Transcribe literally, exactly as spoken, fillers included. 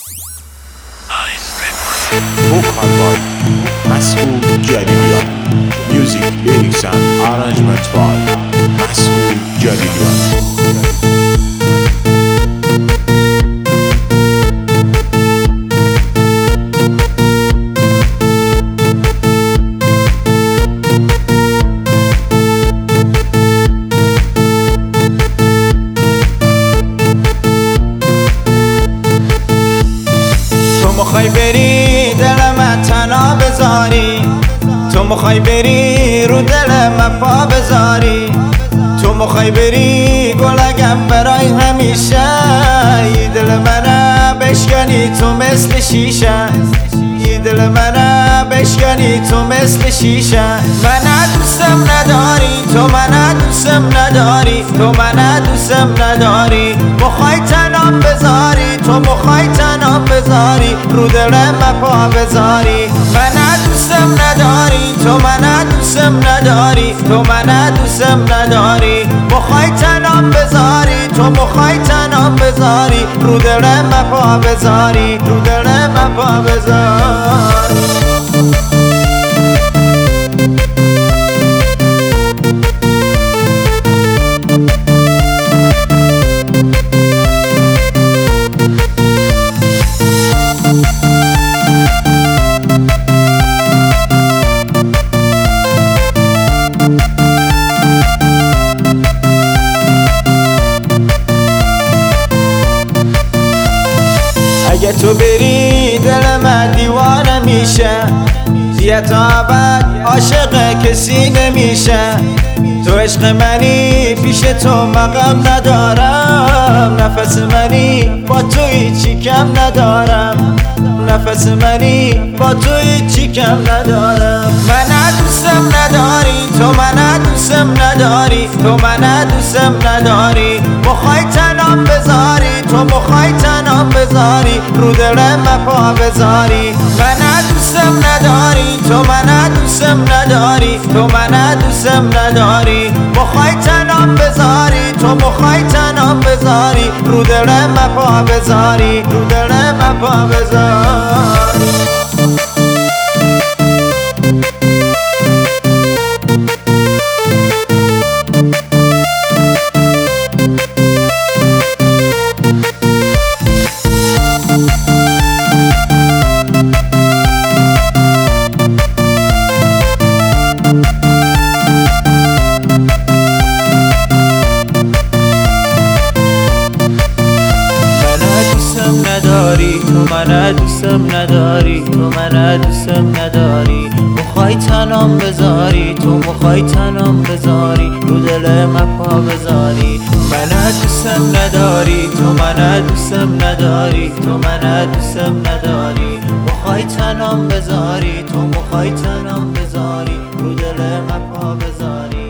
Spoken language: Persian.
Vocal by Masoud Jalilian. Music, lyrics and arrangement by Masoud Jalilian. تو مخوای بری دل من تنها بذاری، تو مخوای بری رو دل من پا بذاری، تو مخوای بری گلگم برای همیشه، یه دل منه بشکنی تو مثل شیشه، یه دل منه بشکنی تو مثل شیشه. منه دوستم نداری، تو منه دوستم نداری، تو منه دوستم نداری، مخوای تنام بذاری، تو مخوای تنام بذاری رو دل من پا بذاری. منه دوستم نداری، تو منه دوستم نداری، تو منه دوستم نداری، مخوای تنام بذاری، تو مخوای تنام بذاری رو دل من پا بذاری، رو دل من پا بذاری. اگه تو بری دل من دیوانه میشه، دیگه تا ابد عاشق کسی نمیشه. تو عشق منی پیش تو مقام ندارم، نفس منی با تو هیچی کم ندارم، نفس منی با تو هیچی کم ندارم. من دوستم نداری، تو من دوستم نداری، تو من دوستم نداری، مخوای تنام بذاری، تو مخوای تنام بذاری رو دل من پا بذاری. من دوستم نداری، تو من دوستم نداری، تو من دوستم نداری، مخوای تنام بذاری، تو مخوای تنام بذاری رو دل من پا بذاری، رو دل من پا بذاری. تو من دوستم نداری، تو من دوستم نداری، مخوای تنام بذاری، تو مخوای تنام بذاری رو دل من پا بذاری. من دوستم نداری، تو من دوستم نداری، تو من دوستم نداری، مخوای تنام بذاری، تو مخوای تنام بذاری رو دل من پا بذاری.